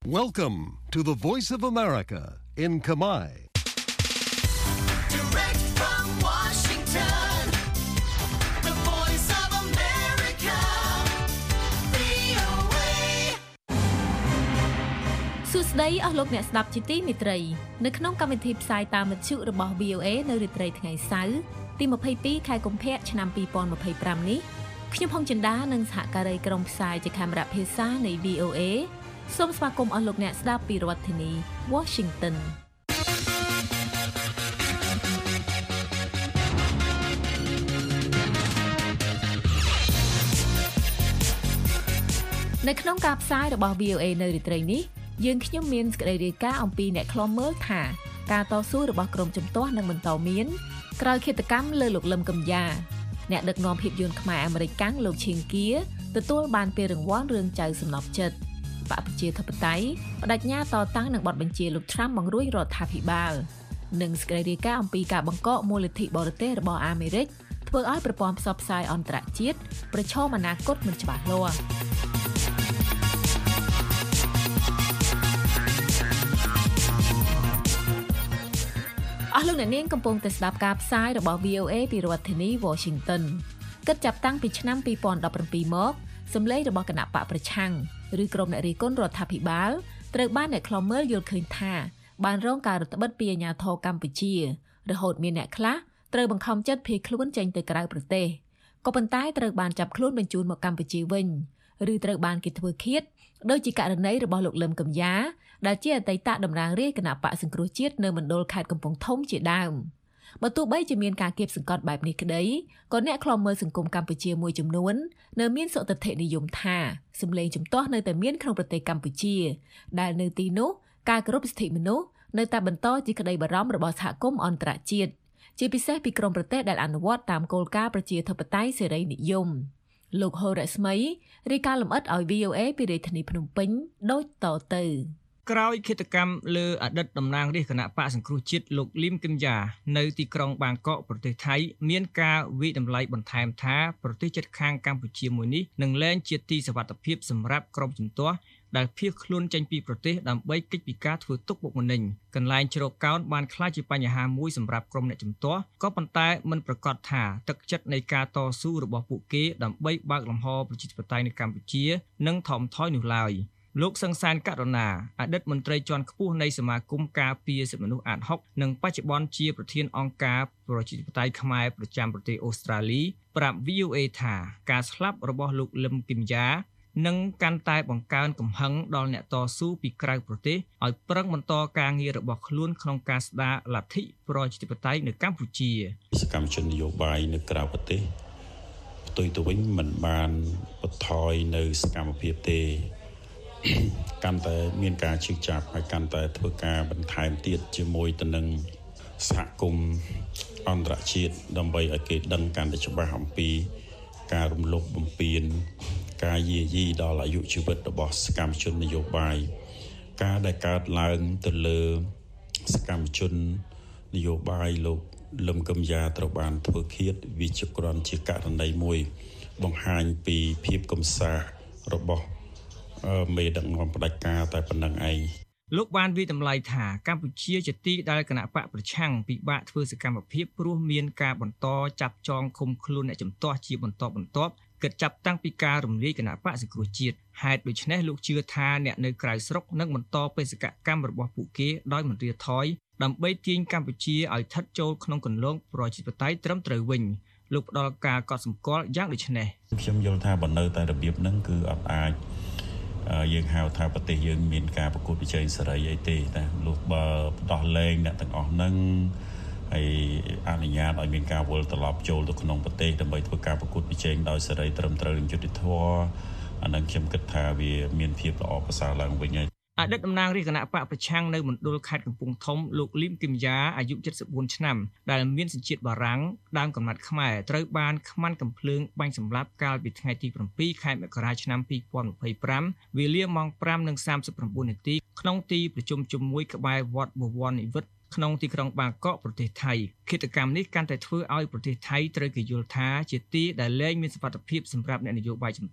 Welcome to the Voice of America in Kamai. Direct from Washington, the Voice of America, VOA. សួស្តីអស់លោកអ្នកស្ដាប់ជាទីមេត្រីនៅក្នុងកម្មវិធីផ្សាយតាមវិទ្យុរបស់ VOA នៅរាត្រីថ្ងៃសៅរ៍ទី22ខែកុម្ភៈឆ្នាំ2025នេះខ្ញុំហុងចិន្តានិងសហការីក្រុមផ្សាយជាកាមេរ៉ាភាសានៃ VOA សូមស្វាគមន៍អស់លោកអ្នកស្ដាប់ពីរដ្ឋធានី Washington នៅក្នុងការផ្សាយរបស់ VOA នៅរាត្រីនេះយើងខ្ញុំមានសេចក្តីរាយការណ៍អំពីអ្នកខ្លំមើលថាការតស៊ូរបស់ក្រុមជំទាស់នឹងបន្តមានក្រោយឃាតកម្មលើលោកលឹមកំយ៉ាអ្នកដឹកនាំភាពយន្តខ្មែរអាមេរិកកាំងលោកឈៀងគៀទទួលបានពានរង្វាន់រឿងចៅសំណប់ចិត្តបកប្រជាធិបតេយ្យបដិញ្ញាតតាំងនឹងបទបញ្ជាលោកត្រាំបង្រួញរដ្ឋាភិបាលនិងសេចក្តីរាយការណ៍អំពីការបង្កកមូលនិធិបរទេសរបស់អាមេរិកធ្វើឲ្យប្រព័ន្ធផ្សព្វផ្សាយអន្តរជាតិប្រឈមអនាគតមិនច្បាស់លាស់អស់លោកអ្នកនាងកំពុងតែស្ដាប់ការផ្សាយរបស់ VOA ពីរដ្ឋធានី Washington គិតចាប់តាំងពីឆ្នាំ2017មកសម្លេងរបស់គណៈបកប្រឆាំងឬក្រុមអ្នករិះគន់រដ្ឋាភិបាលត្រូវបានអ្នកខ្លំមើលយល់ឃើញថាបានរងការរឹតបន្តឹងពីអាជ្ញាធរកម្ពុជារហូតមានអ្នកខ្លះត្រូវបង្ខំចិត្តភៀសខ្លួនចេញទៅក្រៅប្រទេសក៏ប៉ុន្តែត្រូវបានចាប់ខ្លួនបញ្ជូនមកកម្ពុជាវិញឬត្រូវបានគេធ្វើឃាតដោយជាករណីរបស់លោកលឹមកំយ៉ាដែលជាអតីតតំណាងរាជគណៈបកសង្គ្រោះជាតិនៅមណ្ឌលខេត្តកំពង់ធំជាដើមបើទោះបីជាមានការគៀបសង្កត់បែបនេះក្តីក៏អ្នកខ្លំមើលសង្គមកម្ពុជាមួយចំនួននៅមានសុទិដ្ឋិនិយមថាសម្លេងជំទាស់នៅតែមានក្នុងប្រទេសកម្ពុជាដែលនៅទីនោះការគោរពសិទ្ធិមនុស្សនៅតែបន្តជាក្តីបារម្ភរបស់សហគមន៍អន្តរជាតិជាពិសេសពីក្រុមប្រទេសដែលអនុវត្តតាមគោលការណ៍ប្រជាធិបតេយ្យសេរីនិយមលោកហូរ៉ាស្មីរាយការណ៍លម្អិតឲ្យ VOA ពីរាជធានីភ្នំពេញដូចតទៅក្រោយឃាតកម្មលើអតីតតំណាងរាជគណៈបកសង្គ្រោះជាតិលោកលឹមគឹមយ៉ានៅទីក្រុងបាងកកប្រទេសថៃមានការវិតម្លៃបន្ថែមថាប្រទេសជិតខាងកម្ពុជាមួយនេះនឹងលែងជាទីសុវត្ថិភាពសម្រាប់ក្រុមជំទាស់ដែលភៀសខ្លួនចេញពីប្រទេសដើម្បីគេចពីការធ្វើទុកបុកម្នេញកន្លែងជ្រកកោនបានក្លាយជាបញ្ហាមួយសម្រាប់ក្រុមអ្នកជំទាស់ក៏ប៉ុន្តែមិនប្រកាសថាទឹកចិត្តនៃការតស៊ូរបស់ពួកគេដើម្បីបើកលំហប្រជាធិបតេយ្យនៅកម្ពុជានឹងថមថយនោះឡើយលោកសង្សានករុណាអតីតមន្ត្រីជាន់ខ្ពស់នៃសមាគមការពារសិទ្ធិមនុស្សអាត6និងបច្ចុប្បន្នជាប្រធានអង្គការប្រជាធិបតេយ្យខ្មែរប្រចាំប្រទេសអូស្ត្រាលីប្រាប់ VOA ថាការស្លាប់របស់លោកលឹមគឹមយ៉ានឹងកាន់តែបង្កើនកំហឹងដល់អ្នកតស៊ូពីក្រៅប្រទេសឲ្យប្រឹងបន្តការងាររបស់ខ្លួនក្នុងការស្ដារលទ្ធិប្រជាធិបតេយ្យនៅកម្ពុជាសកម្មជននយោបាយនៅក្រៅប្រទេសផ្ទុយទៅវិញមិនបានបន្ថយនៅសកម្មភាពទេកាន់តែមានការជឿចាប់ហើយកាន់តែធ្វើការបន្ថែមទៀតជាមួយទៅនឹងសហគមន៍អន្តរជាតិដើម្បីឲ្យគេដឹងកាន់តែច្បាស់អំពីការរំលោភបំពានការយាយីដល់អាយុជីវិតរបស់សកម្មជននយោបាយការដែលកើតឡើងទៅលើសកម្មជននយោបាយលោកលឹមគឹមយ៉ាត្រូវបានធ្វើឃាតវាជាគ្រាន់ជាករណីមួយបង្ហាញពីភាពកំសាសរបស់មេដឹកនាំផ្ដាច់ការតែប៉ុណ្្នឹងឯងលោកបានវិតម្លៃថាកម្ពុជាជាទីដែលគណៈបកប្រឆាំងពិបាកធ្វើសកម្មភាពព្រោះមានការបន្តចាប់ចងឃុំខ្លួនអ្នកជំទាស់ជាបន្តបន្ទាប់គិតចាប់តាំងពីការរំលាយគណៈបកសង្គ្រោះជាតិហេតុដូច្នេះលោកជឿថាអ្នកនៅក្រៅស្រុកនឹងបន្តបេសកកម្មរបស់ពួកគេដោយមិនរាថយដើម្បីទាញកម្ពុជាឲ្យស្ថិតចូលក្នុងគន្លងប្រជាធិបតេយ្យត្រឹមត្រូវវិញលោកផ្ដល់ការកត់សម្គាល់យ៉ាងដូចនេះខ្ញុំយល់ថាបើនៅតែរបៀបហ្នឹងគឺអត់អាចយើងហៅថាប្រទេសយើងមានការប្រកួតប្រជែងសេរីអីទេតែលុះបើផ្ដោះលែងអ្នកទាំងអស់ហ្នឹងហើយអនុញ្ញាតឲ្យមានការវិលត្រឡប់ចូលទៅក្នុងប្រទេសដើម្បីធ្វើការប្រកួតប្រជែងដោយសេរីត្រឹមត្រូវនិងយុត្តិធម៌អានឹងខ្ញុំគិតថាវាមានភាពល្អប្រសើរឡើងវិញហើយអតីតតំណាងរាជគណៈបកប្រឆាំងនៅមណ្ឌលខេត្តកំពង់ធំលោកលឹមគឹមយ៉ាអាយុ74ឆ្នាំដែលមានសញ្ជាតិបារាំងដើមកំណត់ខ្មែរត្រូវបានខ្មាន់កំភ្លើងបាញ់សម្លាប់កាលពីថ្ងៃទី7ខែមករាឆ្នាំ2025វេលាម៉ោង 5:39 នាទីក្នុងទីប្រជុំជាមួយក្បែរវត្តបវរនិវត្តក្នុងទីក្រុងបាងកកប្រទេសថៃឃាតកម្មនេះកាន់តែធ្វើឲ្យប្រទេសថៃត្រូវគេយល់ថាជាទីដែលលែងមានសុវត្ថិភាពសម្រាប់អ្នកនយោបាយជំទាស់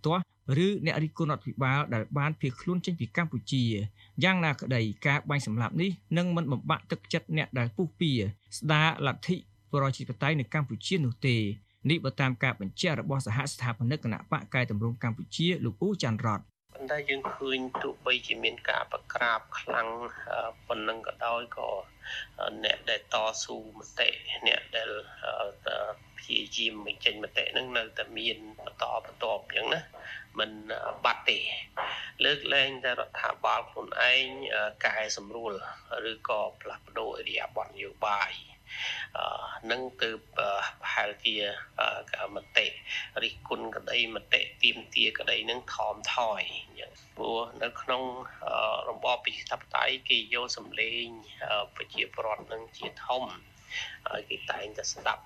ឬអ្នករិះគន់រដ្ឋាភិបាលដែលបានភៀសខ្លួនចេញពីកម្ពុជាយ៉ាងណាក្តីការបាញ់សម្លាប់នេះនឹងមិនបំបាក់ទឹកចិត្តអ្នកដែលពុះពៀស្ដារលទ្ធិប្រជាធិបតេយ្យនៅកម្ពុជានោះទេនេះបើតាមការបញ្ជាក់របស់សហស្ថាបនិកគណៈបកកែតម្រង់កម្ពុជាលោកអ៊ូចាន់រ៉តប៉ុន្តែយើងឃើញទោះបីជាមានការប្រក្រាបខ្លាំងប៉ុណ្ណឹងក៏ដោយក៏អ្នកដែលតស៊ូមតិអ្នកដែលព្យាយាមបញ្ចេញមតិហ្នឹងនៅតែមានបន្តបន្ទាប់អញ្ចឹងណាមិនបាត់ទេលើកលែងតែរដ្ឋាភិបាលខ្លួនឯងកែសម្រួលឬក៏ផ្លាស់ប្ដូរឥរិយាបថនយោបាយនឹងទៅប្រហែលជាមតិរិះគន់ក្តីមតិទាមទារក្តីនឹងថមថយអញ្ចឹងព្រោះនៅក្នុងរបបប្រជាធិបតេយ្យគេយកសម្លេងប្រជាពលរដ្ឋនឹងជាធំហើយគេតែងតែស្ដាប់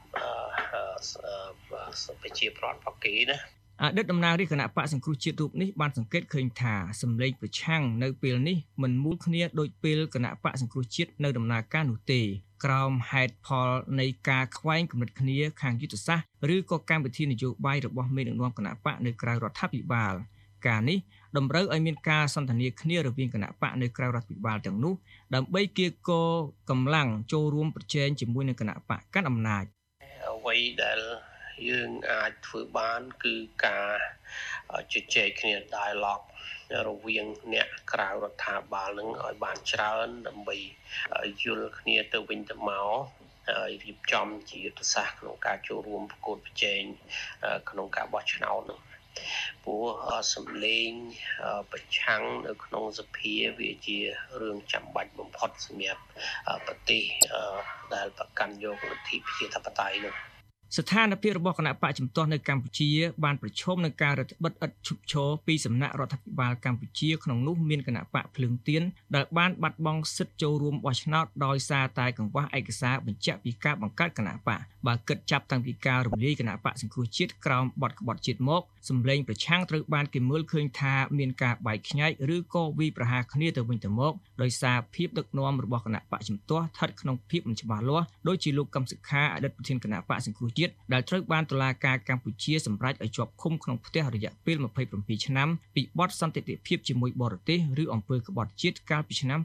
ប្រជាពលរដ្ឋរបស់គេណាអតីតតំណាងរាជគណៈបកសង្គ្រោះជាតិរូបនេះបានសង្កេតឃើញថាសម្លេងប្រឆាំងនៅពេលនេះមិនមូលគ្នាដូចពេលគណៈបកសង្គ្រោះជាតិនៅដំណើរការនោះទេក្រោមហេតុផលនៃការខ្វែងគំនិតគ្នាខាងយុទ្ធសាស្ត្រឬក៏កម្មវិធីនយោបាយរបស់មេដឹកនាំគណៈបកនៅក្រៅរដ្ឋាភិបាលការនេះតម្រូវឲ្យមានការសន្ទនាគ្នារវាងគណៈបកនៅក្រៅរដ្ឋាភិបាលទាំងនោះដើម្បីគៀកកម្លាំងចូលរួមប្រជែងជាមួយនឹងគណៈបកកាន់អំណាចអ្វីដែលយើងអាចធ្វើបានគឺការជជែកគ្នា dialogue រវាងអ្នកក្រៅរដ្ឋាភិបាលនឹងឲ្យបានច្រើនដើម្បីយល់គ្នាទៅវិញទៅមកហើយរៀបចំជាយុទ្ធសាស្ត្រក្នុងការចូលរួមប្រកួតប្រជែងក្នុងការបោះឆ្នោតនោះព្រោះសម្លេងប្រឆាំងនៅក្នុងសភាវាជារឿងចាំបាច់បំផុតសម្រាប់ប្រទេសដែលប្រកាន់យកលទ្ធិប្រជាធិបតេយ្យនោះស្ថានភាពរបស់គណៈបកជំទាស់នៅកម្ពុជាបានប្រឈមនឹងការរឹតបន្តឹងឥតឈប់ឈរពីសំណាក់រដ្ឋាភិបាលកម្ពុជាក្នុងនោះមានគណៈបកភ្លើងទៀនដែលបានបាត់បង់សិទ្ធិចូលរួមបោះឆ្នោតដោយសារតែកង្វះឯកសារបញ្ជាក់ពីការបង្កើតគណៈបកបើគិតចាប់តាំងពីការរំលាយគណៈបកសង្គ្រោះជាតិក្រោមបទក្បត់ជាតិមកសម្លេងប្រឆាំងត្រូវបានគេមើលឃើញថាមានការបែកខ្ញែកឬក៏វាយប្រហារគ្នាទៅវិញទៅមកដោយសារភាពដឹកនាំរបស់គណៈបកជំទាស់ស្ថិតក្នុងភាពមិនច្បាស់លាស់ដោយជាលោកកឹមសុខាអតីតប្រធានគណៈបកសង្គ្រោះជាតិដែលត្រូវបានតុលាការកម្ពុជាសម្រេចឲ្យជាប់ឃុំក្នុងផ្ទះរយៈពេល27ឆ្នាំពីបទសន្តិភាពជាមួយបរទេសឬអំពើក្បត់ជាតិកាលពីឆ្នាំ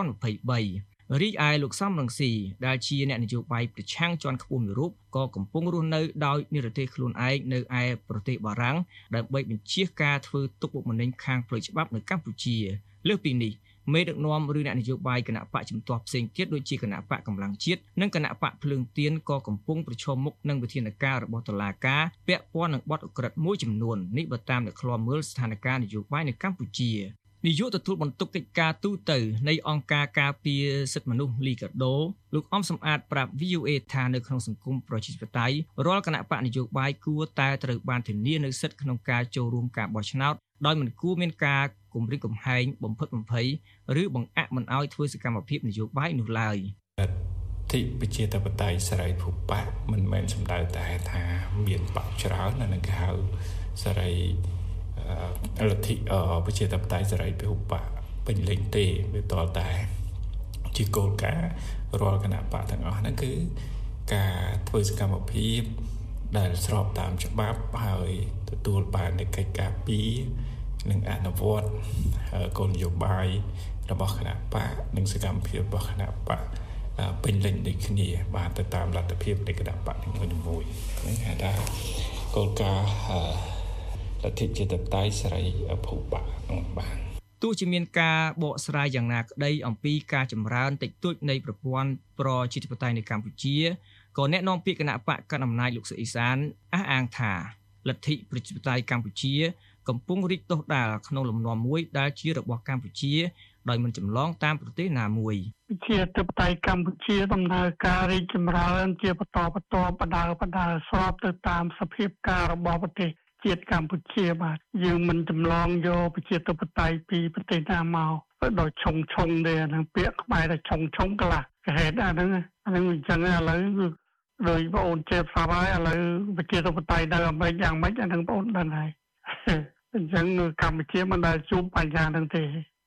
2023រីឯលោកសំរងស៊ីដែលជាអ្នកនយោបាយប្រឆាំងជាន់ខ្ពស់មួយរូបក៏កំពុងរស់នៅដោយនិរទេសខ្លួនឯងនៅឯប្រទេសបារាំងដើម្បីបញ្ជៀសការធ្វើទុកបុកម្នេញខាងផ្លូវច្បាប់នៅកម្ពុជាលើសពីនេះមេដឹកនាំឬអ្នកនយោបាយគណៈបកជំទាស់ផ្សេងទៀតដូចជាគណៈបកកម្លាំងជាតិនិងគណៈបកភ្លើងទៀនក៏កំពុងប្រឈមមុខនឹងវិធានការរបស់តុលាការពាក់ព័ន្ធនឹងបទឧក្រិដ្ឋមួយចំនួននេះបើតាមអ្នកឃ្លាំមើលស្ថានភាពនយោបាយនៅកម្ពុជានាយកទទួលបន្ទុកកិច្ចការទូតនៃអង្គការការពារសិទ្ធិមនុស្សលីកាដូលោកអំសំអាតប្រាប់ VOA ថានៅក្នុងសង្គមប្រជាធិបតេយ្យរាល់គណៈបកនយោបាយគួរតែត្រូវបានធានានូវសិទ្ធិក្នុងការចូលរួមការបោះឆ្នោតដោយមិនគួរមានការគំរាមកំហែងបំផិតបំភ័យឬបង្អាក់មិនឲ្យធ្វើសកម្មភាពនយោបាយនោះឡើយទីប្រជាធិបតេយ្យសេរីភូបៈមិនមែនសំដៅតែថាមានបកច្រើននៅគេហៅសេរីលទ្ធិប្រជាធិបតេយ្យសេរីភូបៈពេញលេញទេវាតលតែជាគោលការណ៍រាល់គណៈបកទាំងអស់ហ្នឹងគឺការធ្វើសកម្មភាពដែលស្របតាមច្បាប់ហើយទទួលបាននូវកិច្ចការពីនិងអនុវត្តគោលនយោបាយរបស់គណៈបកនិងសកម្មភាពរបស់គណៈបកពេញលេញដូចគ្នាបានទៅតាមលទ្ធភាពនៃគណៈបកនីមួយៗហ្នឹងហៅថាគោលការណ៍លទ្ធិជាតិតៃសេរីភូបៈនោះបានទោះជាមានការបកស្រាយយ៉ាងណាក្តីអំពីការចម្រើនតិចតួចនៃប្រព័ន្ធប្រជាធិបតេយ្យនៅកម្ពុជាក៏អ្នកនាំពាក្យគណៈបកកណ្ដាលអំណាចលោកសុអេសានអះអាងថាលទ្ធិប្រជាធិបតេយ្យកម្ពុជាកំពុងរីកដុះដាលក្នុងលំនាំមួយដែលជារបស់កម្ពុជាដោយមិនចម្លងតាមប្រទេសណាមួយជាធិបតេយ្យកម្ពុជាដំណើរការរីកចម្រើនជាបន្តបដាស្របទៅតាមសភាពការរបស់ប្រទេសជាតិកម្ពុជាបាទយើងមិនចម្លងយកប្រជាធិបតេយ្យពីប្រទេសណាមកដោយឆុងទេហ្នឹងពាក្យខ្មែរថាឆុងកន្លះកហេតុអាហ្នឹងអញ្ចឹងឥឡូវដោយបងអូនជេបស្រាប់ហើយឥឡូវប្រជាធិបតេយ្យនៅអាមេរិកយ៉ាងម៉េចអាហ្នឹងបងអូនដឹងហើយអញ្ចឹងកម្ពុជាមិនដែលជួបបញ្ហាហ្នឹងទេ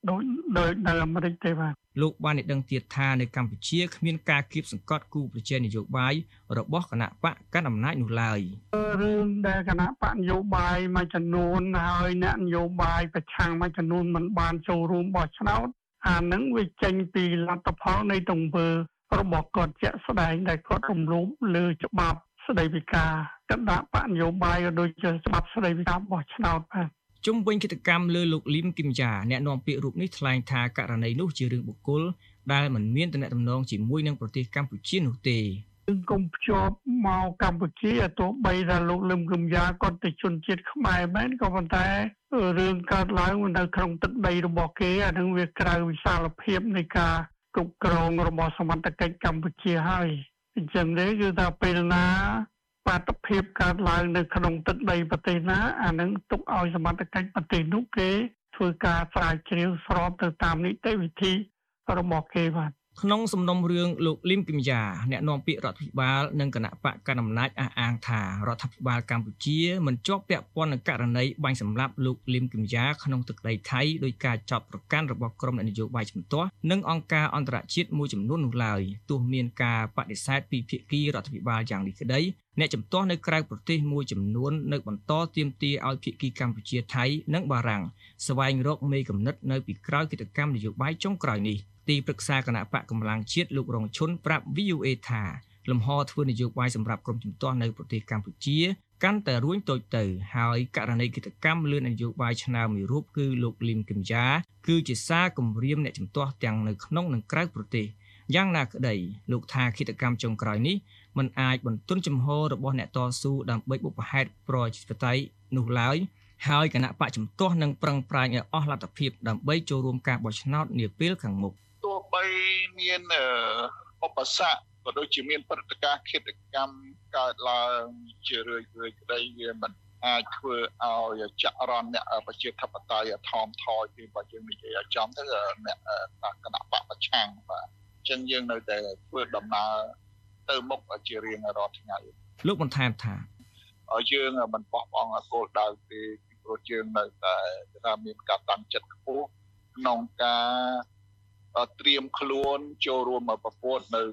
ដោយនៅអាមេរិកទេបាទលោកបានដឹងទៀតថានៅកម្ពុជាគ្មានការគៀបសង្កត់គូប្រជែងនយោបាយរបស់គណៈបកកាន់អំណាចនោះឡើយរឿងដែលគណៈបកនយោបាយមួយចំនួនហើយអ្នកនយោបាយប្រឆាំងមួយចំនួនមិនបានចូលរួមបោះឆ្នោតអានឹងវាចេញពីលទ្ធផលនៃទង្វើរបស់គាត់ជាក់ស្ដែងដែលគាត់រំលោភលើច្បាប់ស្តីពីការគណៈបកនយោបាយក៏ដូចជាច្បាប់ស្តីពីការបោះឆ្នោតបាទជុំវិញកិច្ចកម្មលើលោកលីមគឹមយ៉ាអ្នកនាំពាក្យរូបនេះថ្លែងថាករណីនោះជារឿងបុគ្គលដែលមិនមានទំនាក់ទំនងជាមួយនឹងប្រទេសកម្ពុជានោះទេយើងកុំភ្ជាប់មកកម្ពុជាទោះបីថាលោកលឹមគឹមយ៉ាគាត់ទៅជនជាតិខ្មែរមែនក៏ប៉ុន្តែរឿងកើតឡើងនៅក្នុងទឹកដីរបស់គេអានឹងវាក្រៅវិសាលភាពនៃការគ្រប់គ្រងរបស់សមត្ថកិច្ចកម្ពុជាហើយអញ្ចឹងទេគឺថាពេលណាបាតុភិបកើតឡើងនៅក្នុងទឹកដីប្រទេសណាអានឹងទុកឲ្យសមត្ថកិច្ចប្រទេសនោះគេធ្វើការស្រាវជ្រាវស្របទៅតាមនីតិវិធីរបស់គេបាទក្នុងសំណុំរឿងលោកលីមគឹមយ៉ាអ្នកនាំពាក្យរដ្ឋាភិបាលនិងគណៈបកកណ្ដាលអំណាចអះអាងថារដ្ឋាភិបាលកម្ពុជាមិនជាប់ពាក់ព័ន្ធនឹងករណីបាញ់សម្លាប់លោកលីមគឹមយ៉ាក្នុងទឹកដីថៃដោយការចាប់ប្រកាន់របស់ក្រុមអ្នកនយោបាយជំទាស់និងអង្គការអន្តរជាតិមួយចំនួននោះឡើយទោះមានការបដិសេធពីភាគីរដ្ឋាភិបាលយ៉ាងនេះក្តីអ្នកជំទាស់នៅក្រៅប្រទេសមួយចំនួននៅបន្តទាមទារឲ្យភាគីកម្ពុជាថៃនិងបារាំងស្វែងរកមេកំណត់នៅពីក្រោយកិច្ចកម្មនយោបាយចុងក្រោយនេះទីប្រឹក្សាគណៈបកកម្លាំងជាតិលោករងឈុនប្រាប់ VOA ថាលំហធ្វើនយោបាយសម្រាប់ក្រុមជំទាស់នៅប្រទេសកម្ពុជាកាន់តែរួញតូចទៅហើយករណីកិច្ចកម្មលឿននយោបាយឆ្នើមមួយរូបគឺលោកលីមគឹមយ៉ាគឺជាសារគំរាមអ្នកជំទាស់ទាំងនៅក្នុងនិងក្រៅប្រទេសយ៉ាងណាក្តីលោកថាកិច្ចកម្មចុងក្រោយនេះមិនអាចបន្ទន់ចំហរបស់អ្នកតស៊ូដើម្បីបុព្វហេតុប្រជាធិបតេយ្យនោះឡើយហើយគណៈបកជំទាស់នឹងប្រឹងប្រែងឲ្យអស់លទ្ធភាពដើម្បីចូលរួមការបោះឆ្នោតនាពេលខាងមុខទោះបីមានឧបសគ្គក៏ដូចជាមានព្រឹត្តិការណ៍ឃាតកម្មកើតឡើងជារឿយៗក្តីវាមិនអាចធ្វើឲ្យចរន្តអ្នកប្រជាធិបតេយ្យថមថយពីបើយើងនិយាយឲ្យចំទៅអ្នកគណៈបកប្រឆាំងបាទអញ្ចឹងយើងនៅតែធ្វើដំណើរទៅមុខជារៀងរាល់ថ្ងៃលោកបន្ថែមថាយើងមិនបោះបង់គោលដៅទេពីព្រោះយើងនៅតែថាមានការតាំងចិត្តខ្ពស់ក្នុងការត្រៀមខ្លួនចូលរួមប្រកួតនៅ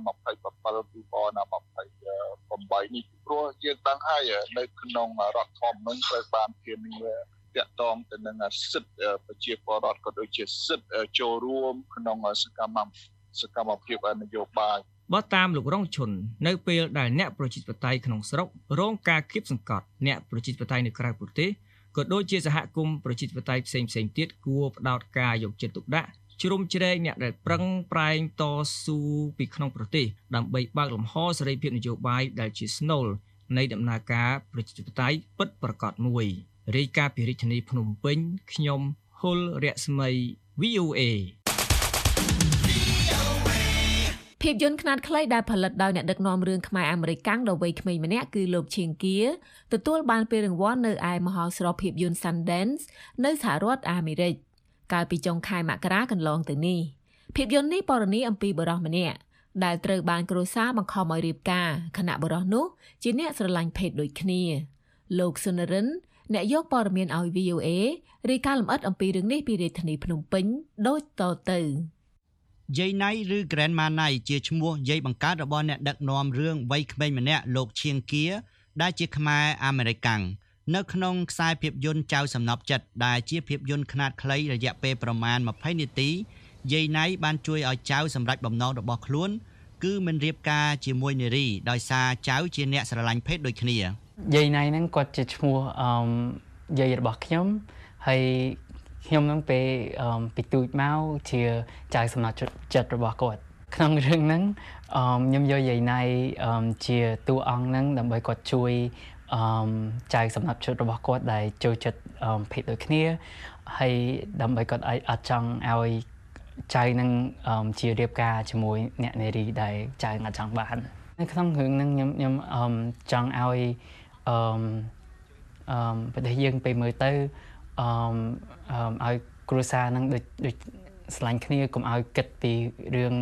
2027 2028នេះព្រោះយើងដឹងហើយនៅក្នុងរដ្ឋធម្មនុញ្ញត្រូវបានធានាទាក់ទងទៅនឹងសិទ្ធិប្រជាពលរដ្ឋក៏ដូចជាសិទ្ធិចូលរួមក្នុងសកម្មភាពនយោបាយបើតាមលោករងឈុននៅពេលដែលអ្នកប្រជាធិបតេយ្យក្នុងស្រុករងការគៀបសង្កត់អ្នកប្រជាធិបតេយ្យនៅក្រៅប្រទេសក៏ដូចជាសហគមន៍ប្រជាធិបតេយ្យផ្សេងៗទៀតគួរផ្ដោតការយកចិត្តទុកដាក់ជ្រុំជ្រែងអ្នកដែលប្រឹងប្រែងតស៊ូពីក្នុងប្រទេសដើម្បីបើកលំហសេរីភាពនយោបាយដែលជាស្នូលនៃដំណើរការប្រជាធិបតេយ្យពិតប្រាកដមួយរាយការណ៍ពីរាជធានីភ្នំពេញខ្ញុំហុលរស្មី VOA ភាពយន្តខ្នាតខ្លីដែលផលិតដោយអ្នកដឹកនាំរឿងខ្មែរអាមេរិកកាំងដ៏វ័យក្មេងម្នាក់គឺលោកឈៀងគៀទទួលបានពានរង្វាន់នៅឯមហោស្រពភាពយន្ត Sundance នៅសហរដ្ឋអាមេរិកកាលពីចុងខែមករាកន្លងទៅនេះភាពយន្តនេះពណ៌នាអំពីបុរសម្នាក់ដែលត្រូវបានគ្រួសារបង្ខំឲ្យរៀបការខណៈបុរសនោះជាអ្នកស្រឡាញ់ភេទដូចគ្នាលោកសុនរិនអ្នកយកព័ត៌មានឲ្យ VOA រាយការណ៍លម្អិតអំពីរឿងនេះពីរាជធានីភ្នំពេញដូចតទៅយាយណៃឬ Grandma ណៃជាឈ្មោះយាយបង្កើតរបស់អ្នកដឹកនាំរឿងវ័យក្មេងម្នាក់លោកឈៀងគៀដែលជាខ្មែរអាមេរិកកាំងនៅក្នុងខ្សែភាពយន្តចៅសំណប់ចិត្តដែលជាភាពយន្តខ្នាតខ្លីរយៈពេលប្រមាណ20នាទីយាយណៃបានជួយឲ្យចៅសម្រេចបំណងរបស់ខ្លួនគឺមិនរៀបការជាមួយនារីដោយសារចៅជាអ្នកស្រឡាញ់ភេទដូចគ្នាយាយណៃហ្នឹងគាត់ជាឈ្មោះយាយរបស់ខ្ញុំហើយខ្ញុំនឹងពីទូចមកជាចៅសំណប់ចិត្តរបស់គាត់ក្នុងរឿងហ្នឹងខ្ញុំយកយាយណៃជាតួអង្គហ្នឹងដើម្បីគាត់ជួយចៅសំណប់ចិត្តរបស់គាត់ដែលចូលចិត្តភេទដូចគ្នាហើយដើម្បីគាត់អត់ចង់ឲ្យចៅនឹងជារៀបការជាមួយអ្នកនារីដែលចៅអត់ចង់បាននៅក្នុងរឿងហ្នឹងខ្ញុំចង់ឲ្យប្រទេសយើងពេលមើលទៅឲ្យគ្រួសារហ្នឹងដូចស្រឡាញ់គ្នាកុំឲ្យគិតពីរឿង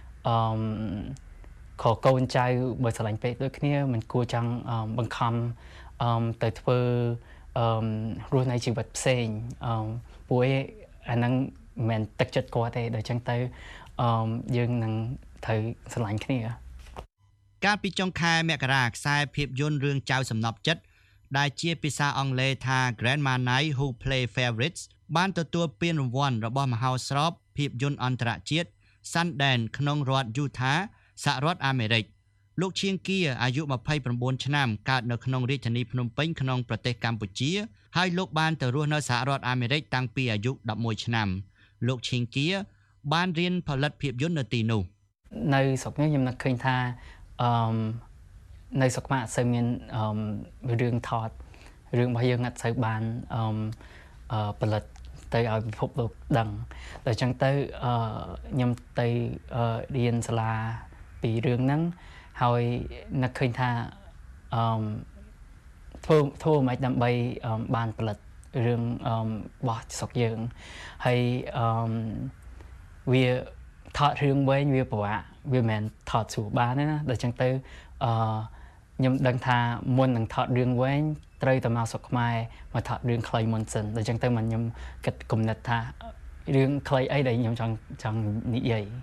ខកូនចៅបើស្រឡាញ់ពេកដូចគ្នាមិនគួរចង់បង្ខំទៅធ្វើរស់នៅជីវិតផ្សេងព្រោះអាហ្នឹងមិនទឹកចិត្តគាត់ទេដូចចឹងទៅយើងនឹងត្រូវស្រឡាញ់គ្នាកាលពីចុងខែមករាខ្សែភាពយន្តរឿងចៅសំណប់ចិត្តដែលជាភាសាអង់គ្លេសថា Grandma Night Who Play Favorites បានទទួលពានរង្វាន់របស់មហោស្រពភាពយន្តអន្តរជាតិ Sundance ក្នុងរដ្ឋ Utah សហរដ្ឋអាមេរិកលោកឈៀងគៀអាយុ29ឆ្នាំកើតនៅក្នុងរាជធានីភ្នំពេញក្នុងប្រទេសកម្ពុជាហើយលោកបានទៅរស់នៅសហរដ្ឋអាមេរិកតាំងពីអាយុ11ឆ្នាំលោកឈៀងគៀបានរៀនផលិតភាពយន្តនៅទីនោះនៅស្រុកនេះខ្ញុំនឹកឃើញថានៅស្រុកខ្មែរអត់សូវមានរឿងថតរឿងរបស់យើងអត់សូវបានផលិតទៅឲ្យពិភពលោកដឹងដល់ចឹងទៅខ្ញុំទៅរៀនសាលាពីរឿងហ្នឹងហើយនឹកឃើញថាធ្វើមិនដើម្បីបានផលិតរឿងរបស់ស្រុកយើងហើយវាថតរឿងវែងវាពិបាកវាមិនមែនថតស្រួលបានទេណាដល់ចឹងទៅខ្ញុំដឹងថាមុននឹងថតរឿងវែងត្រូវតែមកស្រុកខ្មែរមកថតរឿងខ្លីមុនសិនដល់ចឹងទៅខ្ញុំគិតគំនិតថារឿងខ្លីអីដែលខ្ញុំចង់និយាយ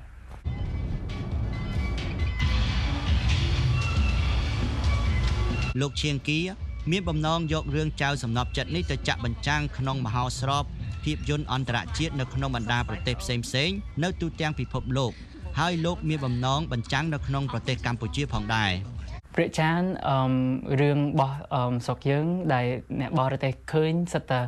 លោកឈៀងគីមានបំណងយករឿងចៅសំណប់ចិត្តនេះទៅចាក់បញ្ចាំងក្នុងមហោស្រពភាពយន្តអន្តរជាតិនៅក្នុងបណ្ដាប្រទេសផ្សេងៗនៅទូទាំងពិភពលោកហើយលោកមានបំណងបញ្ចាំងនៅក្នុងប្រទេសកម្ពុជាផងដែរព្រះចានរឿងរបស់ស្រុកយើងដែលអ្នកបរទេសឃើញសិតតែ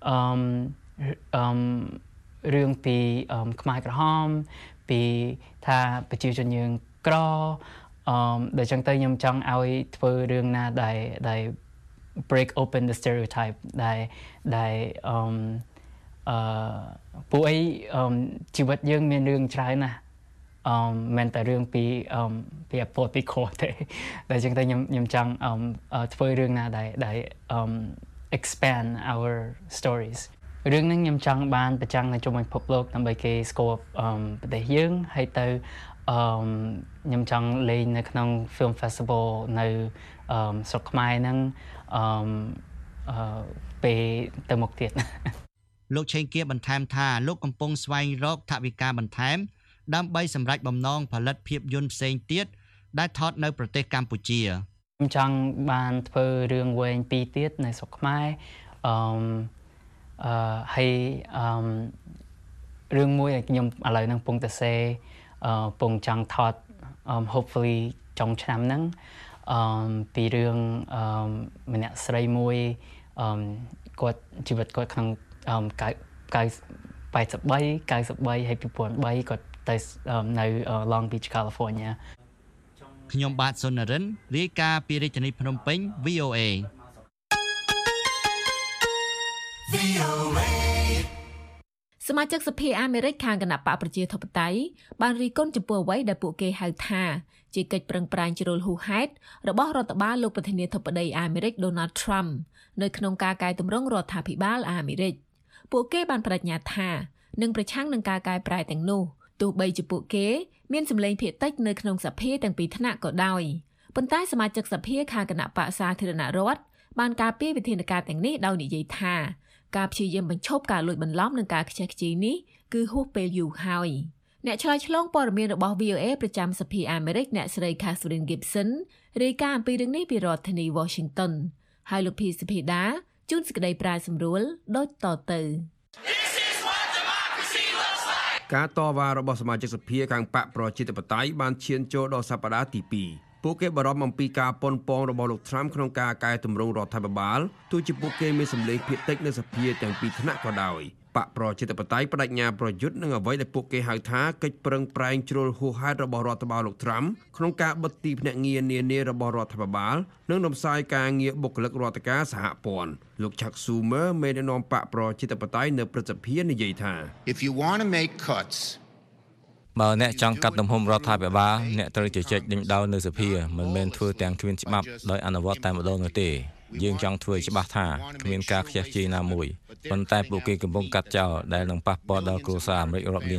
រឿងពីខ្មែរក្រហមពីថាប្រជាជនយើងក្រដែលចឹងទៅខ្ញុំចង់ឲ្យធ្វើរឿងណាដែល break open the stereotype ដែលពួកអីជីវិតយើងមានរឿងច្រើនណាស់មិនតែរឿងពីអពតពីខទេដែលចឹងទៅខ្ញុំចង់ធ្វើរឿងណាដែលexpand our stories រឿងហ្នឹងខ្ញុំចង់បានប្រចាំងនៅជុំវិញពិភពលោកដើម្បីគេស្គាល់ប្រទេសយើងហើយទៅខ្ញុំចង់លេងនៅក្នុង film festival នៅស្រុកខ្មែរហ្នឹងពេលទៅមុខទៀតលោកឆេងគៀបន្ថែមថាលោកកំពុងស្វែងរកថវិកាបន្ថែមដើម្បីសម្រេចបំណងផលិតភាពយន្តផ្សេងទៀតដែលថតនៅប្រទេសកម្ពុជាខ្ញុំចង់បានធ្វើរឿងវែង2ទៀតនៅស្រុកខ្មែរហើយរឿងមួយដែលខ្ញុំឥឡូវហ្នឹងកំពុងតែសេពងចង់ថត hopefully ចុងឆ្នាំហ្នឹងពីរឿងម្នាក់ស្រីមួយគាត់ជីវិតគាត់ក្នុង83ហើយ2003គាត់ទៅនៅ Long Beach California ខ្ញុំបាទសុននរិនរាយការណ៍ពីរាជធានីភ្នំពេញ VOA សមាជិកសភាអាមេរិកខាងគណៈបកប្រជាធិបតេយ្យបានរិះគន់ចំពោះអ្វីដែលពួកគេហៅថាជាកិច្ចប្រឹងប្រែងជ្រុលហួសហេតុរបស់រដ្ឋបាលលោកប្រធានាធិបតីអាមេរិក Donald Trump នៅក្នុងការកែតម្រង់រដ្ឋាភិបាលអាមេរិកពួកគេបានប្តេជ្ញាថានឹងប្រឆាំងនឹងការកែប្រែទាំងនោះទោះបីជាពួកគេមានសម្លេងភាគតិចនៅក្នុងសភាទាំងពីរថ្នាក់ក៏ដោយប៉ុន្តែសមាជិកសភាខាងគណៈបកសាធារណរដ្ឋបានការពារវិធានការទាំងនេះដោយនិយាយថាការព្យាយាមបញ្ឈប់ការលួចបន្លំនិងការខ្ជះខ្ជាយនេះគឺហួសពេលយូរហើយអ្នកឆ្លើយឆ្លងព័ត៌មានរបស់ VOA ប្រចាំសភាអាមេរិកអ្នកស្រី Catherine Gibson រាយការណ៍អំពីរឿងនេះពីរដ្ឋធានី Washington ហើយលោកភីសុភីដាជួនសេចក្តីប្រាយសម្រួលដូចតទៅការតវ៉ារបស់សមាជិកសភាខាងបកប្រជាធិបតេយ្យបានឈានចូលដល់សប្តាហ៍ទី2ពួកគេបារម្ភអំពីការប៉ុនប៉ងរបស់លោក Trump ក្នុងការកែតម្រង់រដ្ឋាភិបាលទោះជាពួកគេមានសម្លេងភាគតិចនៅសភាទាំងពីរថ្នាក់ក៏ដោយបកប្រជាធិបតេយ្យបដិញ្ញាប្រយុទ្ធនឹងអ្វីដែលពួកគេហៅថាកិច្ចប្រឹងប្រែងជ្រុលហួសហេតុរបស់រដ្ឋបាលលោក Trump ក្នុងការបិទទីភ្នាក់ងារនានារបស់រដ្ឋាភិបាលនិងរំសាយការងារបុគ្គលិករដ្ឋការសហព័ន្ធលោក Chuck Schumer មេដឹកនាំបកប្រជាធិបតេយ្យនៅព្រឹទ្ធសភានិយាយថា If you want to make cuts បើអ្នកចង់កាត់ទំហំរដ្ឋាភិបាលអ្នកត្រូវជជែកដេញដោលនៅសភាមិនមែនធ្វើទាំងគ្មានច្បាប់ដោយអនុវត្តតែម្ដងនោះទេយើងចង់ធ្វើច្បាស់ថាគ្មានការខ្ជះខ្ជាយណាមួយប៉ុន្តែពួកគេកំពុងកាត់ចោលដែលនឹងប៉ះពាល់ដល់គ្រួសារអាមេរិករាប់លាននាក់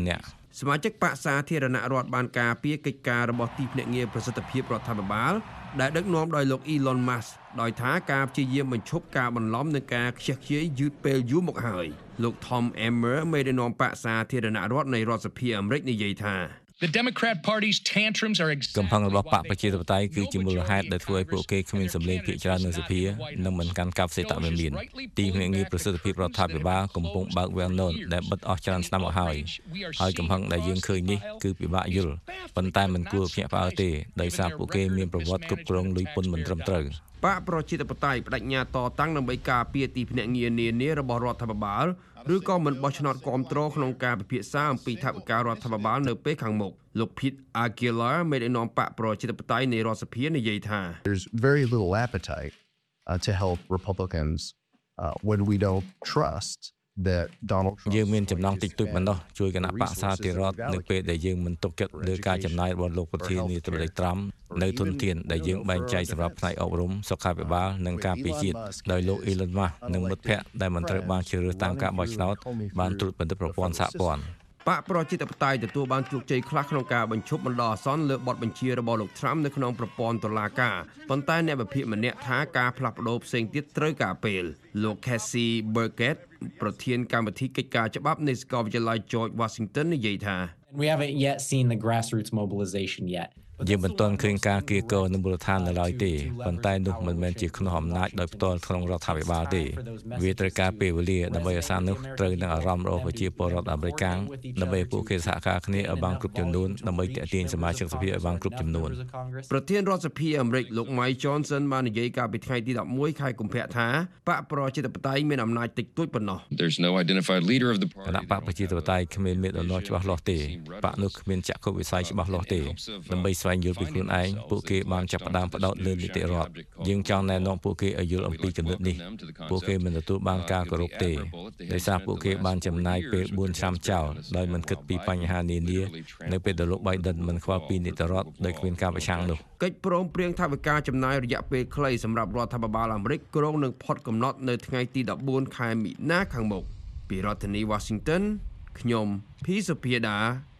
សមាជិកបកសាធារណរដ្ឋបានការពារកិច្ចការរបស់ទីភ្នាក់ងារប្រសិទ្ធភាពរដ្ឋាភិបាលដែលដឹកនាំដោយលោក Elon Musk ដោយថាការព្យាយាមបញ្ឈប់ការបន្លំនិងការខ្ជះខ្ជាយយឺតពេលយូរមកហើយលោក Tom Emmer មេដឹកនាំបកសាធារណរដ្ឋនៃរដ្ឋសភាអាមេរិកនិយាយថា The Democrat Party's tantrums are កំផឹងរបស់បកប្រជាធិបតេយ្យគឺជាមូលហេតុដែលធ្វើឲ្យពួកគេគ្មានសម្លេងភាគច្រើននៅសភានិងមិនកាន់កាប់សេតវិមានទីភ្នាក់ងារប្រសិទ្ធភាពរដ្ឋាភិបាលកំពុងបើកវាំងណូនដែលបិទអស់ច្រើនឆ្នាំមកហើយកំផឹងដែលយើងឃើញនេះគឺពិបាកយល់ប៉ុន្តែមិនគួរភ្ញាក់ផ្អើលទេដោយសារពួកគេមានប្រវត្តិគ្រប់គ្រងលុយពន្ធមិនត្រឹមត្រូវបកប្រជាធិបតេយ្យបដិញ្ញាតតាំងដើម្បីការពារទីភ្នាក់ងារនានារបស់រដ្ឋាភិបាលឬក៏មិនបោះឆ្នោតគ្រប់គ្រងក្នុងការពិភាក្សាអំពីថវិការដ្ឋាភិបាលនៅពេលខាងមុខលោក Pete Aguilar មេដឹកនាំបកប្រជាធិបតេយ្យនៃរដ្ឋសភានិយាយថា There's very little appetite to help Republicans when we don't trust that Donald Trump យើងមានចំណងតិចតួចប៉ុណ្ណោះជួយគណៈបកសាធារណរដ្ឋនៅពេលដែលយើងមិនទុកចិត្តលើការចំណាយរបស់លោកប្រធានាធិបតីត្រាំនៅធនធានដែលយើងបែងចែកសម្រាប់ផ្នែកអប់រំសុខាភិបាលនិងការពារជាតិដោយលោក Elon Musk និងមិត្តភ័ក្តិដែលមិនត្រូវបានជ្រើសរើសតាមការបោះឆ្នោតបានត្រួតពិនិត្យប្រព័ន្ធសហព័ន្ធបកប្រជាធិបតេយ្យទទួលបានជោគជ័យខ្លះក្នុងការបញ្ឈប់បណ្ដោះអាសន្នលើបទបញ្ជារបស់លោក Trump នៅក្នុងប្រព័ន្ធតុលាការប៉ុន្តែអ្នកវិភាគម្នាក់ថាការផ្លាស់ប្ដូរផ្សេងទៀតត្រូវការពេលលោក Casey Burkett ប្រធានកម្មវិធីកិច្ចការច្បាប់នៃសាកលវិទ្យាល័យ George Washington និយាយថា We haven't yet seen the grassroots mobilization yet. យើងមិនទាន់ឃើញការគៀកនៅមូលដ្ឋាននៅឡើយទេប៉ុន្តែនោះមិនមែនជាក្នុងអំណាចដោយផ្ទាល់ក្នុងរដ្ឋាភិបាលទេវាត្រូវការពេលវេលាដើម្បីឲ្យសារនោះត្រូវនឹងអារម្មណ៍របស់ប្រជាពលរដ្ឋអាមេរិកដើម្បីពួកគេសហការគ្នាឲ្យបានគ្រប់ចំនួនដើម្បីទាក់ទាញសមាជិកសភាឲ្យបានគ្រប់ចំនួនប្រធានរដ្ឋសភាអាមេរិកលោក Mike Johnson បាននិយាយកាលពីថ្ងៃទី11ខែកុម្ភៈថាបកប្រជាធិបតេយ្យមានអំណាចតិចតួចប៉ុណ្ណោះ There's no identified leader of the party គណៈបកប្រជាធិបតេយ្យគ្មានមេដឹកនាំច្បាស់លាស់ទេបកនោះគ្មានចក្ខុវិស័យច្បាស់លាស់ទេដើម្បីស្វែងយល់ពីខ្លួនឯងពួកគេបានចាប់ផ្ដើមផ្ដោតលើនីតិរដ្ឋយើងចង់ណែនាំពួកគេឲ្យយល់អំពីចំណុចនេះពួកគេមិនទទួលបានការគោរពទេដោយសារពួកគេបានចំណាយពេល4ឆ្នាំចោលដោយមិនគិតពីបញ្ហានានានៅពេលដែលលោក Biden មិនខ្វល់ពីនីតិរដ្ឋដោយគ្មានការប្រឆាំងនោះកិច្ចព្រមព្រៀងថវិកាចំណាយរយៈពេលខ្លីសម្រាប់រដ្ឋាភិបាលអាមេរិកគ្រោងនឹងផុតកំណត់នៅថ្ងៃទី14ខែមិនិនាខាងមុខពីរដ្ឋធានី Washington ខ្ញុំ P. Sophia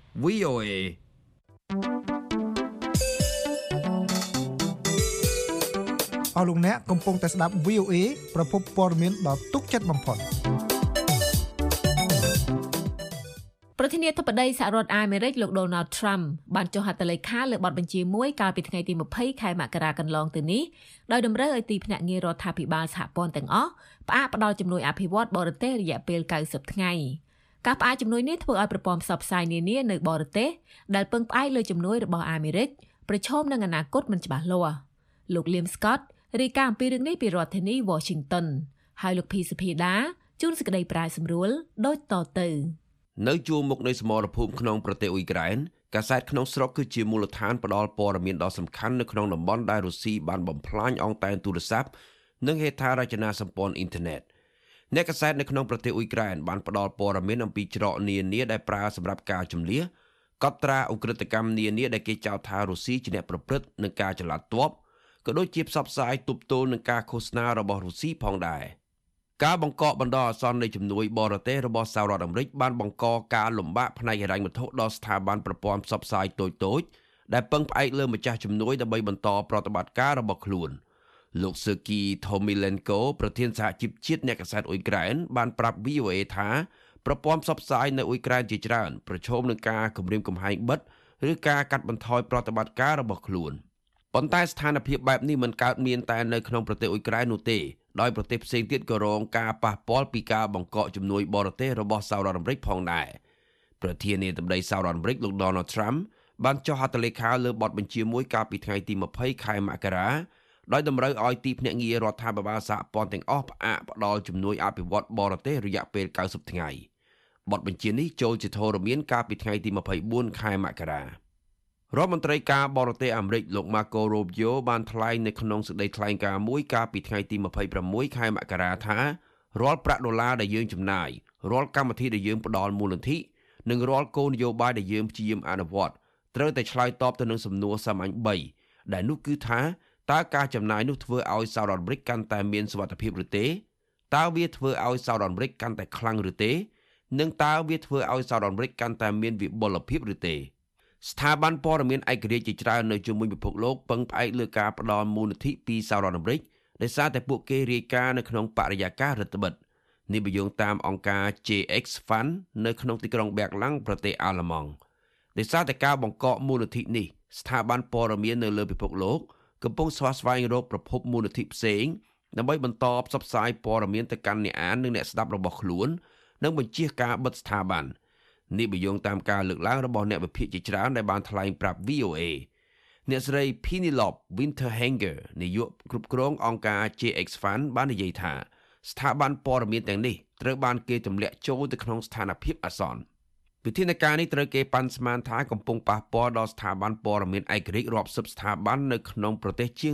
VOA អស់លោកអ្នកកំពុងតែស្ដាប់ VOA ប្រភពព័ត៌មានដ៏ទុកចិត្តបំផុតប្រធានាធិបតីសហរដ្ឋអាមេរិកលោក Donald Trump បានចុះហត្ថលេខាលើបទបញ្ជាមួយកាលពីថ្ងៃទី20ខែមករាកន្លងទៅនេះដោយតម្រូវឲ្យទីភ្នាក់ងាររដ្ឋាភិបាលសហព័ន្ធទាំងអស់ផ្អាកផ្តល់ជំនួយអភិវឌ្ឍបរទេសរយៈពេល90ថ្ងៃការផ្អាកជំនួយនេះធ្វើឲ្យប្រព័ន្ធផ្សព្វផ្សាយនានានៅបរទេសដែលពឹងផ្អែកលើជំនួយរបស់អាមេរិកប្រឈមនឹងអនាគតមិនច្បាស់លាស់លោក Liam Scott រាយការណ៍អំពីរឿងនេះពីរដ្ឋធានី Washington ហើយលោក P. Sophia ជួនសេចក្តីប្រាយសម្រួលដូចតទៅនៅជួរមុខនៃសមរភូមិក្នុងប្រទេសអ៊ុយក្រែនកាសែតក្នុងស្រុកគឺជាមូលដ្ឋានផ្ដល់ព័ត៌មានដ៏សំខាន់នៅក្នុងតំបន់ដែលរុស្ស៊ីបានបំផ្លាញអង់តែនទូរស័ព្ទនិងហេដ្ឋារចនាសម្ព័ន្ធអ៊ីនធឺណិតអ្នកកាសែតនៅក្នុងប្រទេសអ៊ុយក្រែនបានផ្ដល់ព័ត៌មានអំពីច្រកនានាដែលប្រើសម្រាប់ការជម្លៀសកត់ត្រាអ ுக ្រិតកម្មនានាដែលគេចោទថារុស្ស៊ីជាអ្នកប្រព្រឹត្តនឹងការចល័តទ័ពក៏ដូចជាផ្សព្វផ្សាយទប់ទល់នឹងការឃោសនារបស់រុស្ស៊ីផងដែរការបង្កកបណ្ដោះអាសន្ននៃជំនួយបរទេសរបស់សហរដ្ឋអាមេរិកបានបង្កការលំបាកផ្នែកហិរញ្ញវត្ថុដល់ស្ថាប័នប្រព័ន្ធផ្សព្វផ្សាយតូចៗដែលពឹងផ្អែកលើម្ចាស់ជំនួយដើម្បីបន្តប្រតិបត្តិការរបស់ខ្លួនលោក Sergei Tomilenko ប្រធានសហជីពជាតិអ្នកកាសែតអ៊ុយក្រែនបានប្រាប់ VOA ថាប្រព័ន្ធផ្សព្វផ្សាយនៅអ៊ុយក្រែនជាច្រើនប្រឈមនឹងការគំរាមកំហែងបិទឬការកាត់បន្ថយប្រតិបត្តិការរបស់ខ្លួនប៉ុន្តែស្ថានភាពបែបនេះមិនកើតមានតែនៅក្នុងប្រទេសអ៊ុយក្រែននោះទេដោយប្រទេសផ្សេងទៀតក៏រងការប៉ះពាល់ពីការបង្កកជំនួយបរទេសរបស់សហរដ្ឋអាមេរិកផងដែរប្រធានាធិបតីសហរដ្ឋអាមេរិកលោក Donald Trump បានចុះហត្ថលេខាលើបទបញ្ជាមួយកាលពីថ្ងៃទី20ខែមករាដោយតម្រូវឲ្យទីភ្នាក់ងាររដ្ឋាភិបាលសហព័ន្ធទាំងអស់ផ្អាកផ្ដល់ជំនួយអភិវឌ្ឍបរទេសរយៈពេល90ថ្ងៃបទបញ្ជានេះចូលជាធរមានកាលពីថ្ងៃទី24ខែមករារដ្ឋមន្ត្រីការបរទេសអាមេរិកលោក Marco Rubio បានថ្លែងនៅក្នុងសេចក្តីថ្លែងការណ៍មួយកាលពីថ្ងៃទី26ខែមករាថារាល់ប្រាក់ដុល្លារដែលយើងចំណាយរាល់កម្មវិធីដែលយើងផ្ដល់មូលនិធិនិងរាល់គោលនយោបាយដែលយើងព្យាយាមអនុវត្តត្រូវតែឆ្លើយតបទៅនឹងសំណួរសាមញ្ញ3ដែលនោះគឺថាតើការចំណាយនោះធ្វើឲ្យសហរដ្ឋអាមេរិកកាន់តែមានសុវត្ថិភាពឬទេតើវាធ្វើឲ្យសហរដ្ឋអាមេរិកកាន់តែខ្លាំងឬទេនឹងតើវាធ្វើឲ្យសហរដ្ឋអាមេរិកកាន់តែមានវិបុលភាពឬទេស្ថាប័នព័ត៌មានឯករាជ្យជាច្រើននៅជុំវិញពិភពលោកពឹងផ្អែកលើការផ្ដល់មូលនិធិពីសហរដ្ឋអាមេរិកដោយសារតែពួកគេរាយការណ៍នៅក្នុងបរិយាកាសរដ្ឋបិទនេះបញ្យងតាមអង្គការ JX Fund នៅក្នុងទីក្រុងបែកឡាំងប្រទេសអាល្លឺម៉ង់ដោយសារតែការបង្កកមូលនិធិនេះស្ថាប័នព័ត៌មាននៅលើពិភពលោកកំពុងស្វែងរកប្រភពមូលនិធិផ្សេងដើម្បីបន្តផ្សព្វផ្សាយព័ត៌មានទៅកាន់អ្នកអាននិងអ្នកស្ដាប់របស់ខ្លួននិងបញ្ជាការបិទស្ថាប័ននេះបញ្យងតាមការលើកឡើងរបស់អ្នកវិភាគជាច្រើនដែលបានថ្លែងប្រាប់ VOA អ្នកស្រី Penelope Winterhanger នាយកគ្រប់គ្រងអង្គការ JX Fund បាននិយាយថាស្ថាប័នព័ត៌មានទាំងនេះត្រូវបានគេទម្លាក់ចូលទៅក្នុងស្ថានភាពអាសន្នវិធានការនេះត្រូវគេប៉ាន់ស្មានថាកំពុងប៉ះពាល់ដល់ស្ថាប័នព័ត៌មានឯករាជ្យរាប់សិបស្ថាប័ននៅក្នុងប្រទេសជាង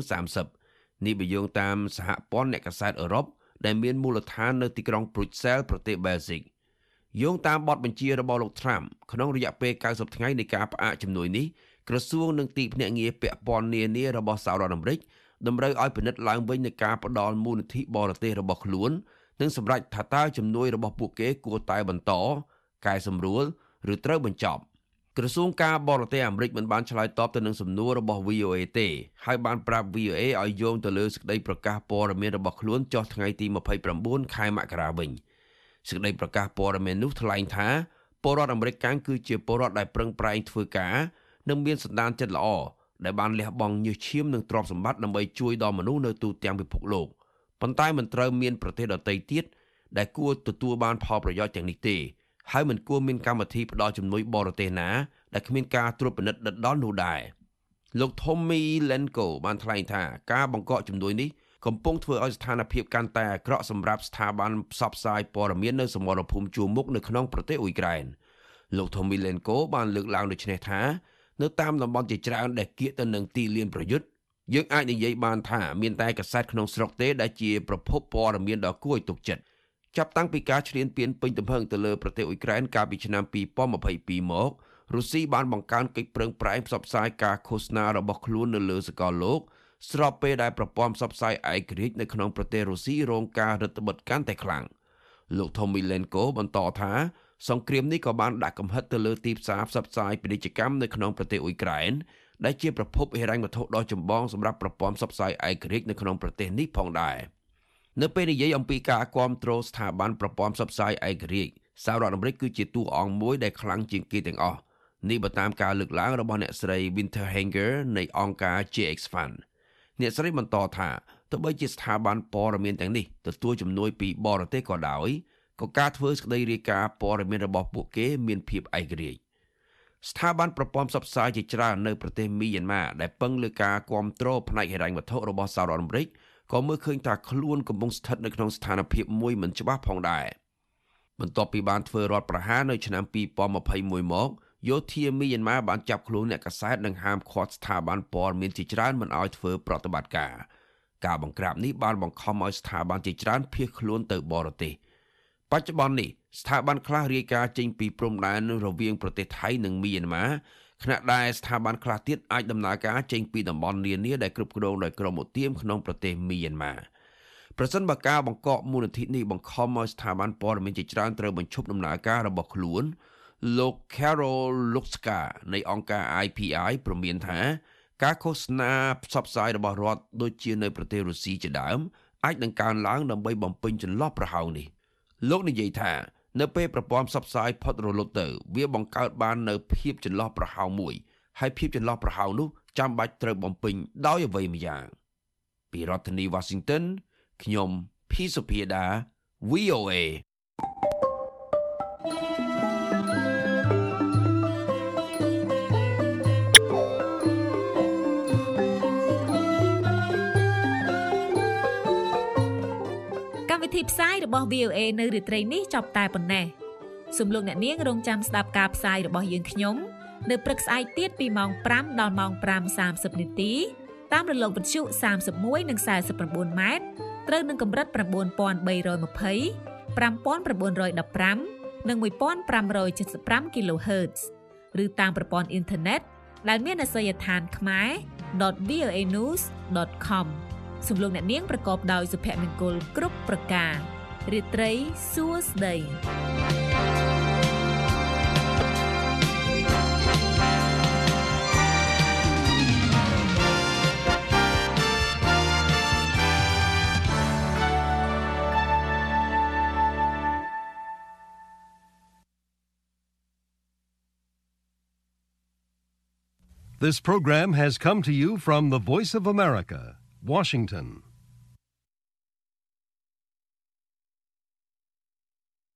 30នេះបញ្យងតាមសហព័ន្ធអ្នកកាសែតអឺរ៉ុបដែលមានមូលដ្ឋាននៅទីក្រុង Brussels ប្រទេស Belgium យោងតាមបទបញ្ជារបស់លោក Trump ក្នុងរយៈពេល90ថ្ងៃនៃការផ្អាកជំនួយនេះក្រសួងនិងទីភ្នាក់ងារពាក់ព័ន្ធនានារបស់សហរដ្ឋអាមេរិកតម្រូវឲ្យពិនិត្យឡើងវិញនៃការផ្ដល់មូលនិធិបរទេសរបស់ខ្លួននិងសម្រេចថាតើជំនួយរបស់ពួកគេគួរតែបន្តកែសម្រួលឬត្រូវបញ្ចប់ក្រសួងការបរទេសអាមេរិកមិនបានឆ្លើយតបទៅនឹងសំណួររបស់ VOA ទេហើយបានប្រាប់ VOA ឲ្យយោងទៅលើសេចក្តីប្រកាសព័ត៌មានរបស់ខ្លួនចុះថ្ងៃទី29ខែមករាវិញសេចក្តីប្រកាសព័ត៌មាននោះថ្លែងថាពលរដ្ឋអាមេរិកគឺជាពលរដ្ឋដែលប្រឹងប្រែងធ្វើការនិងមានសន្តានចិត្តល្អដែលបានលះបង់ញើសឈាមនិងទ្រព្យសម្បត្តិដើម្បីជួយដល់មនុស្សនៅទូទាំងពិភពលោកប៉ុន្តែមិនត្រូវមានប្រទេសដទៃទៀតដែលគួរទទួលបានផលប្រយោជន៍ទាំងនេះទេហើយមិនគួរមានកម្មវិធីផ្ដល់ជំនួយបរទេសណាដែលគ្មានការត្រួតពិនិត្យដិតដល់នោះដែរលោក Tommy Lenko បានថ្លែងថាការបង្កកជំនួយនេះកំពុងធ្វើឲ្យស្ថានភាពកាន់តែអាក្រក់សម្រាប់ស្ថាប័នផ្សព្វផ្សាយព័ត៌មាននៅសមរភូមិជួរមុខនៅក្នុងប្រទេសអ៊ុយក្រែនលោក Tommy Lenko បានលើកឡើងដូចនេះថានៅតាមតំបន់ជាច្រើនដែលគៀកទៅនឹងទីលានប្រយុទ្ធយើងអាចនិយាយបានថាមានតែកាសែតក្នុងស្រុកទេដែលជាប្រភពព័ត៌មានដ៏គួរឲ្យទុកចិត្តចាប់តាំងពីការឈ្លានពានពេញទំហឹងទៅលើប្រទេសអ៊ុយក្រែនកាលពីឆ្នាំ2022មករុស្ស៊ីបានបង្កើនកិច្ចប្រឹងប្រែងផ្សព្វផ្សាយការឃោសនារបស់ខ្លួននៅលើសកលលោកស្របពេលដែលប្រព័ន្ធផ្សព្វផ្សាយឯករាជ្យនៅក្នុងប្រទេសរុស្ស៊ីរងការរឹតបន្តឹងកាន់តែខ្លាំងលោក Tommy Lenko បន្តថាសង្គ្រាមនេះក៏បានដាក់កំហិតទៅលើទីផ្សារផ្សព្វផ្សាយពាណិជ្ជកម្មនៅក្នុងប្រទេសអ៊ុយក្រែនដែលជាប្រភពហិរញ្ញវត្ថុដ៏ចម្បងសម្រាប់ប្រព័ន្ធផ្សព្វផ្សាយឯករាជ្យនៅក្នុងប្រទេសនេះផងដែរនៅពេលនិយាយអំពីការគាំទ្រស្ថាប័នប្រព័ន្ធផ្សព្វផ្សាយឯករាជ្យសហរដ្ឋអាមេរិកគឺជាតួអង្គមួយដែលខ្លាំងជាងគេទាំងអស់នេះបើតាមការលើកឡើងរបស់អ្នកស្រី Winterhanger នៃអង្គការ JX Fund អ្នកស្រីបន្តថាទោះបីជាស្ថាប័នព័ត៌មានទាំងនេះទទួលជំនួយពីបរទេសក៏ដោយក៏ការធ្វើសេចក្តីរាយការណ៍ព័ត៌មានរបស់ពួកគេមានភាពឯករាជ្យស្ថាប័នប្រព័ន្ធផ្សព្វផ្សាយជាច្រើននៅប្រទេសមីយ៉ាន់ម៉ាដែលពឹងលើការគាំទ្រផ្នែកហិរញ្ញវត្ថុរបស់សហរដ្ឋអាមេរិកក៏មើលឃើញថាខ្លួនកំពុងស្ថិតនៅក្នុងស្ថានភាពមួយមិនច្បាស់ផងដែរបន្ទាប់ពីបានធ្វើរដ្ឋប្រហារនៅឆ្នាំ2021មកយោធាមីយ៉ាន់ម៉ាបានចាប់ខ្លួនអ្នកកាសែតនិងហាមឃាត់ស្ថាប័នព័ត៌មានជាច្រើនមិនឲ្យធ្វើប្រតិបត្តិការបង្ក្រាបនេះបានបង្ខំឲ្យស្ថាប័នជាច្រើនភៀសខ្លួនទៅបរទេសបច្ចុប្បន្ននេះស្ថាប័នខ្លះរាយការណ៍ចេញពីព្រំដែនរវាងប្រទេសថៃនិងមីយ៉ាន់ម៉ាខណៈដែលស្ថាប័នខ្លះទៀតអាចដំណើរការចេញពីតំបន់នានាដែលគ្រប់គ្រងដោយក្រុមឧទាមក្នុងប្រទេសមីយ៉ាន់ម៉ាប្រសិនបើការបង្កកមូលនិធិនេះបង្ខំឲ្យស្ថាប័នព័ត៌មានជាច្រើនត្រូវបញ្ឈប់ដំណើរការរបស់ខ្លួនលោក Carol Luxka នៃអង្គការ IPI ព្រមានថាការឃោសនាផ្សព្វផ្សាយរបស់រដ្ឋដូចជានៅប្រទេសរុស្ស៊ីជាដើមអាចនឹងកើនឡើងដើម្បីបំពេញចន្លោះប្រហោងនេះលោកនិយាយថានៅពេលប្រព័ន្ធផ្សព្វផ្សាយផុតរលត់ទៅវាបង្កើតបាននៅភាពចន្លោះប្រហោងមួយហើយភាពចន្លោះប្រហោងនោះចាំបាច់ត្រូវបំពេញដោយអ្វីម្យ៉ាងពីរដ្ឋធានី Washington ខ្ញុំ P. Sophia VOA វិធីផ្សាយរបស់ VOA នៅរាត្រីនេះចប់តែប៉ុណ្ណេះសូមលោកអ្នកនាងរងចាំស្ដាប់ការផ្សាយរបស់យើងខ្ញុំនៅព្រឹកស្អែកទៀតពីម៉ោង5ដល់ម៉ោង 5:30 នាទីតាមរលកវិទ្យុ31និង49ម៉ែត្រត្រូវនឹងកម្រិត 9320 5915 និង 1575 kHz ឬតាមប្រព័ន្ធអ៊ីនធឺណិតដែលមានអាសយដ្ឋានkhmer.voanews.com សូមលោកអ្នកនាងប្រកបដោយសុភមង្គលគ្រប់ប្រការរាត្រីសួស្តី This program has come to you from the Voice of America, Washington.